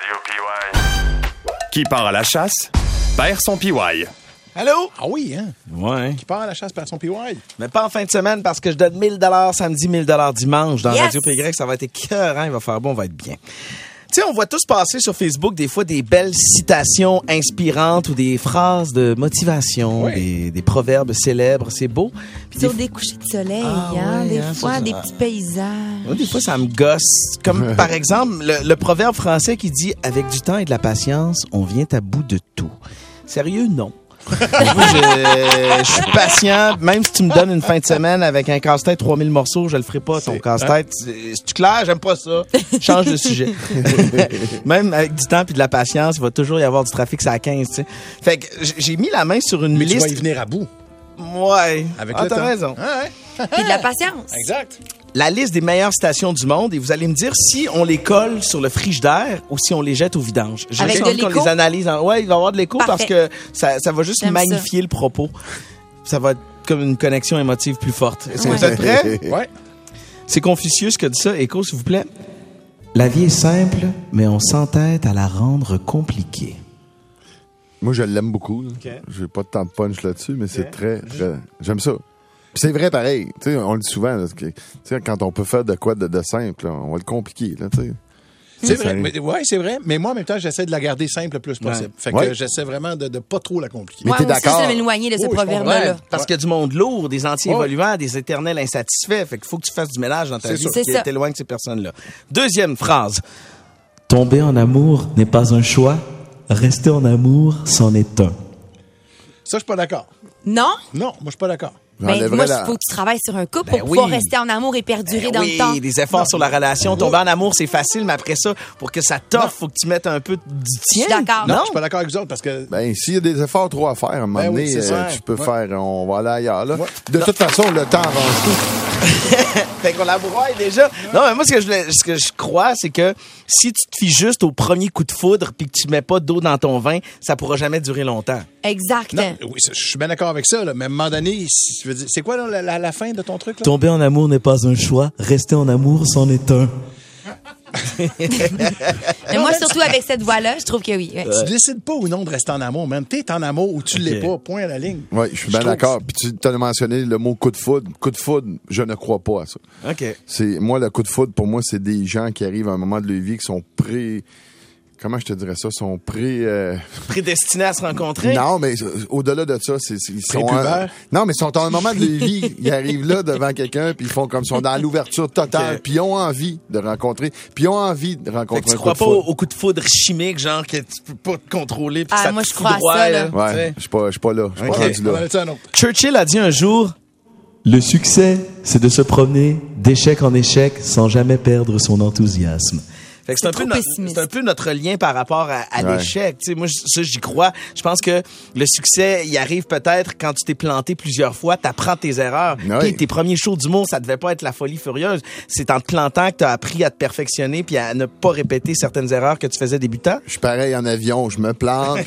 PY. Qui part à la chasse, perd son PY. Allô? Ah oui, hein? Ouais. Qui part à la chasse par son PY. Mais pas en fin de semaine parce que je donne 1000 $ samedi, 1000 $ dimanche dans Radio PY. Ça va être écœurant, il va faire bon, on va être bien. Tu sais, on voit tous passer sur Facebook des fois des belles citations inspirantes ou des phrases de motivation, des proverbes célèbres. C'est beau. Puis sur des couchers de soleil, des fois, des petits paysages. Des fois, ça me gosse. Comme par exemple, le proverbe français qui dit « Avec du temps et de la patience, on vient à bout de tout ». Sérieux, non. Moi, je suis patient. Même si tu me donnes une fin de semaine avec un casse-tête 3000 morceaux, je le ferai pas, ton casse-tête. C'est clair? J'aime pas ça. Change de sujet. Même avec du temps et de la patience, il va toujours y avoir du trafic, c'est à 15, tu sais. Fait que j'ai mis la main sur une liste. Mais tu vas y venir à bout. Ouais. Avec le temps. T'as raison. Et de la patience. Exact. La liste des meilleures stations du monde et vous allez me dire si on les colle sur le frigidaire ou si on les jette au vidange. Avec de l'écho? Qu'on les analyse. Ouais, il va y avoir de l'écho parce que ça va juste J'aime magnifier le propos. Ça va être comme une connexion émotive plus forte. Est-ce que vous êtes prêts? Oui. C'est Confucius qui a dit ça. Écho, s'il vous plaît. La vie est simple, mais on s'entête à la rendre compliquée. Moi, je l'aime beaucoup. Okay. J'ai pas tant de punch là-dessus, mais c'est très... J'aime ça. Puis c'est vrai pareil. Tu sais, on le dit souvent, là, quand on peut faire de quoi de simple, là, on va le compliquer. Là, c'est vrai. C'est vrai. Mais moi, en même temps, j'essaie de la garder simple le plus possible. Fait que j'essaie vraiment de pas trop la compliquer. Mais t'es d'accord? Moi aussi, je m'éloigner de ce proverbe-là. Parce qu'il y a du monde lourd, des anti-évoluants, des éternels insatisfaits. Fait qu'il faut que tu fasses du ménage dans ta vie qui t'éloigne de ces personnes-là. Deuxième phrase. Tomber en amour n'est pas un choix. Rester en amour, c'en est un. Ça, je suis pas d'accord. Non? Non, moi, je suis pas d'accord. Mais moi, il faut que tu travailles sur un couple pour pouvoir rester en amour et perdurer dans le temps. Oui, des efforts sur la relation. Tomber en amour, c'est facile, mais après ça, pour que ça t'offre, faut que tu mettes un peu du tien. Je suis d'accord. Non, je suis pas d'accord avec vous autres parce que... s'il y a des efforts trop à faire, à un moment donné, tu peux faire... On va aller ailleurs, là. De toute façon, le temps avance tout. Fait qu'on la broie déjà. Non, mais moi, ce que je crois, c'est que si tu te fies juste au premier coup de foudre puis que tu mets pas d'eau dans ton vin, ça pourra jamais durer longtemps. Exact. Non, oui, je suis bien d'accord avec ça, là, mais à un moment donné, si tu veux dire, c'est quoi là, la fin de ton truc? Là? Tomber en amour n'est pas un choix. Rester en amour, c'en est un. Mais moi, surtout avec cette voix-là, je trouve que oui. Tu décides pas ou non de rester en amour, man. T'es en amour ou tu l'es pas. Point à la ligne. Oui, je suis bien d'accord. Puis tu as mentionné le mot coup de foudre. Coup de foudre, je ne crois pas à ça. OK. Moi, le coup de foudre, pour moi, c'est des gens qui arrivent à un moment de leur vie qui sont comment je te dirais ça? Sont prédestinés à se rencontrer? Non, mais au-delà de ça, ils sont... Non, mais ils sont à un moment de leur vie. Ils arrivent là devant quelqu'un, puis ils font comme ils sont dans l'ouverture totale, puis ils ont envie de rencontrer, puis ils ont envie de rencontrer tu crois pas au coup de foudre chimique, genre que tu peux pas te contrôler, puis ça moi, te je crois à ça, là. Ouais, je suis pas là. Je suis pas rendu là. Churchill a dit un jour, le succès, c'est de se promener d'échec en échec sans jamais perdre son enthousiasme. Fait que c'est un peu notre lien par rapport à l'échec. Tu sais, moi, ça, j'y crois. Je pense que le succès, il arrive peut-être quand tu t'es planté plusieurs fois, t'apprends tes erreurs. Puis tes premiers shows d'humour, ça devait pas être la folie furieuse. C'est en te plantant que t'as appris à te perfectionner puis à ne pas répéter certaines erreurs que tu faisais débutant. Je suis pareil en avion, je me plante.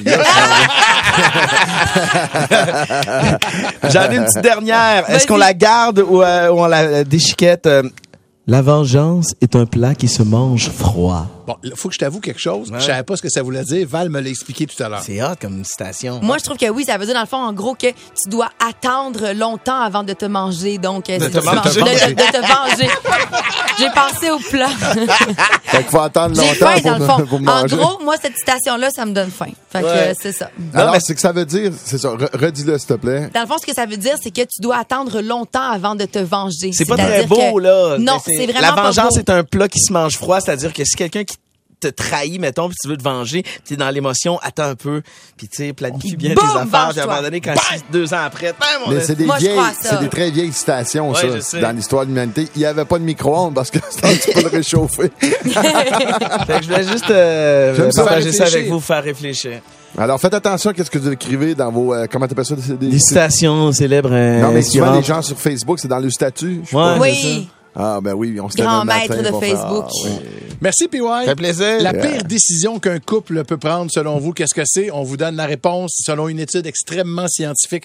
J'en ai une petite dernière. Est-ce qu'on la garde ou on la déchiquette? La vengeance est un plat qui se mange froid. Bon, il faut que je t'avoue quelque chose. Je savais pas ce que ça voulait dire. Val me l'a expliqué tout à l'heure. C'est hot comme citation. Moi, je trouve que oui, ça veut dire dans le fond, en gros, que tu dois attendre longtemps avant de te manger. Donc, de te venger. J'ai pensé au plat. Fait qu'il faut attendre longtemps pour manger. En gros, moi, cette citation-là, ça me donne faim. Fait que c'est ça. Alors, c'est que ça veut dire, c'est ça. Redis-le, s'il te plaît. Dans le fond, ce que ça veut dire, c'est que tu dois attendre longtemps avant de te venger. C'est pas très beau, là. Non, c'est vraiment la vengeance, pas beau. c'est un plat qui se mange froid, c'est-à-dire que si quelqu'un qui te trahit, mettons, puis tu veux te venger, puis t'es dans l'émotion, attends un peu, puis tu sais, planifie bien tes affaires, puis à un moment donné, quand 2 ans après, mais c'est des très vieilles citations, ça, dans l'histoire de l'humanité. Il n'y avait pas de micro-ondes parce que tu peux le réchauffer. Fait que je voulais juste partager ça avec vous, faire réfléchir. Alors, faites attention à ce que vous écrivez dans vos... comment t'appelles ça? Des citations célèbres. Non, mais souvent, les gens sur Facebook, c'est dans le statut. Oui. Ah, ben oui, on se lève grand le matin maître de Facebook. Merci, PY. Ça fait plaisir. La pire décision qu'un couple peut prendre, selon vous, qu'est-ce que c'est? On vous donne la réponse selon une étude extrêmement scientifique